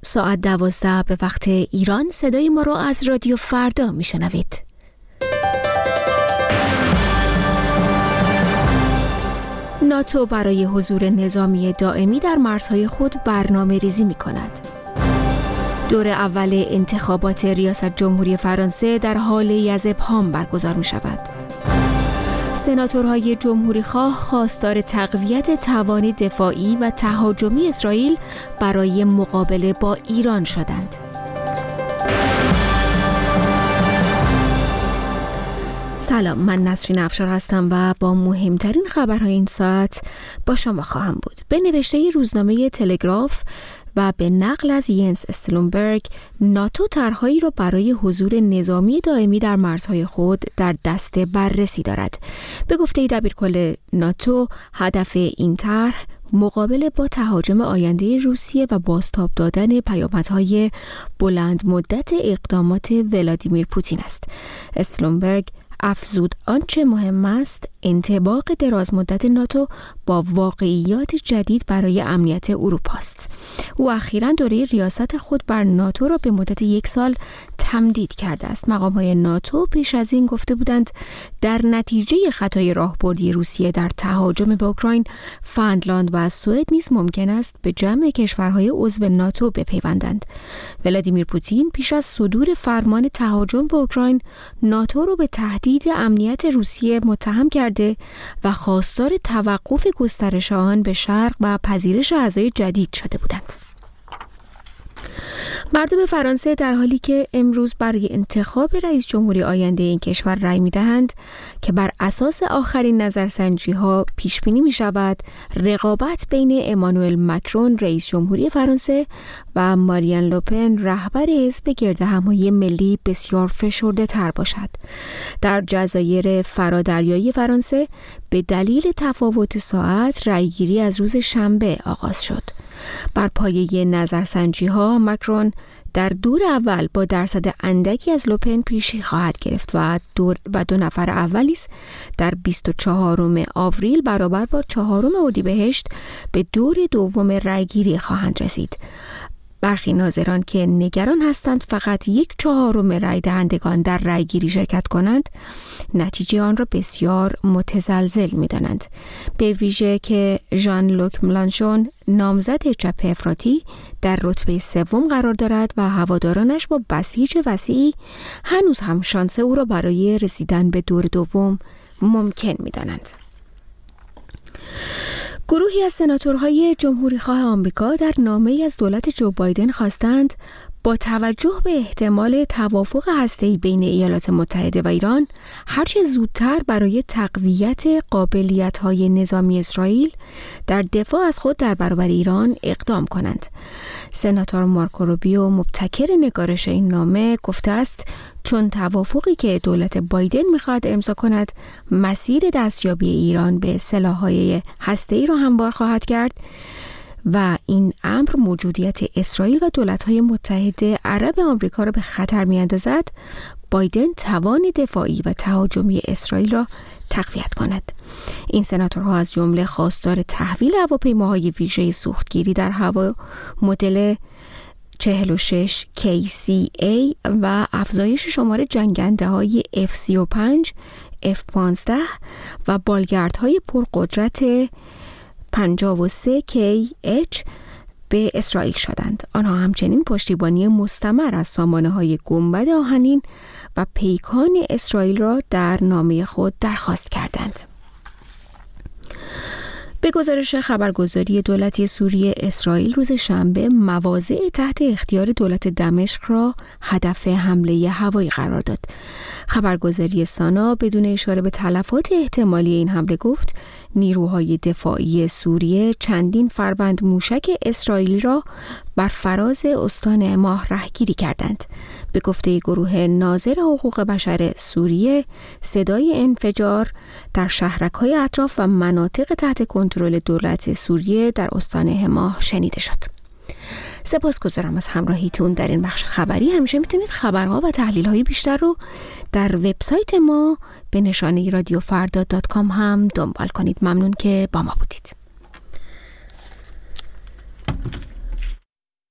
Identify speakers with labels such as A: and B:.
A: ساعت 12 به وقت ایران صدای ما رو از رادیو فردا میشنوید. ناتو برای حضور نظامی دائمی در مرزهای خود برنامه ریزی می کند. دور اول انتخابات ریاست جمهوری فرانسه در حالی از ابهام برگزار می شود. سناتورهای جمهوری خواه خواستار تقویت توان دفاعی و تهاجمی اسرائیل برای مقابله با ایران شدند. سلام، من نسرین افشار هستم و با مهمترین خبرهای این ساعت با شما خواهم بود. به نوشته روزنامه تلگراف و به نقل از ینس استلونبرگ، ناتو طرحهایی را برای حضور نظامی دائمی در مرزهای خود در دست بررسی دارد. به گفته دبیرکل ناتو، هدف این طرح مقابله با تهاجم آینده روسیه و بازتاب دادن پیامدهای بلند مدت اقدامات ولادیمیر پوتین است. استلونبرگ افزود آنچه مهم است انطباق دراز مدت ناتو با واقعیات جدید برای امنیت اروپا است. او اخیراً دوره ریاست خود بر ناتو را به مدت 1 سال تمدید کرده است. مقام‌های ناتو پیش از این گفته بودند در نتیجه خطای راهبردی روسیه در تهاجم به اوکراین، فنلاند و سوئد نیز ممکن است به جمع کشورهای عضو ناتو بپیوندند. ولادیمیر پوتین پیش از صدور فرمان تهاجم به اوکراین، ناتو را به تهدید امنیت روسیه متهم کرده و خواستار توقف گسترش آن به شرق و پذیرش اعضای جدید شده بودند. مردم فرانسه در حالی که امروز برای انتخاب رئیس جمهوری آینده این کشور رأی می‌دهند که بر اساس آخرین نظرسنجی‌ها پیش بینی می‌شود رقابت بین امانوئل مکرون رئیس جمهوری فرانسه و مارین لوپن رهبر حزب گردهمایی ملی بسیار فشرده‌تر باشد. در جزایر فرادریایی فرانسه به دلیل تفاوت ساعت رأیگیری از روز شنبه آغاز شد. بر پایه نظرسنجی‌ها مکرون در دور اول با درصد اندکی از لوپن پیشی خواهد گرفت و 2 نفر اولی در 24 آوریل برابر با 4 اردیبهشت به دور دوم رأیگیری خواهند رسید. برخی ناظران که نگران هستند فقط 1/4 رأی دهندگان در رأیگیری شرکت کنند، نتیجه آن را بسیار متزلزل می‌دانند. به ویژه که ژان لوک ملانشون نامزد چپ افراطی در رتبه 3 قرار دارد و هوادارانش با بسیج وسیعی هنوز هم شانس او را برای رسیدن به دور دوم ممکن می‌دانند. گروهی از سناتورهای جمهوریخواه آمریکا در نامه‌ای از دولت جو بایدن خواستند با توجه به احتمال توافق هسته‌ای بین ایالات متحده و ایران هرچه زودتر برای تقویت قابلیت‌های نظامی اسرائیل در دفاع از خود در برابر ایران اقدام کنند. سناتور مارکو روبیو مبتکر نگارش این نامه گفته است چون توافقی که دولت بایدن می‌خواهد امضا کند مسیر دستیابی ایران به سلاح‌های هسته‌ای را هموار خواهد کرد و این امر موجودیت اسرائیل و دولت‌های متحده عرب آمریکا را به خطر می‌اندازد، بایدن توان دفاعی و تهاجمی اسرائیل را تقویت کند. این سناتورها از جمله خواستار تحویل هواپیماهای ویژه سوختگیری در هوا مدل 46 KCA و افزایش شمار جنگنده‌های F-35، F-15 و بالگردهای پرقدرت 53KH به اسرائیل شدند. آنها همچنین پشتیبانی مستمر از سامانه‌های گنبد آهنین و پیکان اسرائیل را در نامه خود درخواست کردند. به گزارش خبرگزاری دولتی سوریه، اسرائیل روز شنبه مواضع تحت اختیار دولت دمشق را هدف حمله هوایی قرار داد. خبرگزاری سانا بدون اشاره به تلفات احتمالی این حمله گفت نیروهای دفاعی سوریه چندین فروند موشک اسرائیلی را بر فراز استان ماه رهگیری کردند. به گفته گروه ناظر حقوق بشر سوریه، صدای انفجار در شهرک‌های اطراف و مناطق تحت کنترل دولت سوریه در استان حماه شنیده شد. سپاسگزارم از همراهیتون در این بخش خبری. همیشه میتونید خبرها و تحلیل‌های بیشتر رو در وبسایت ما به نشانه رادیوفردا.com هم دنبال کنید. ممنون که با ما بودید.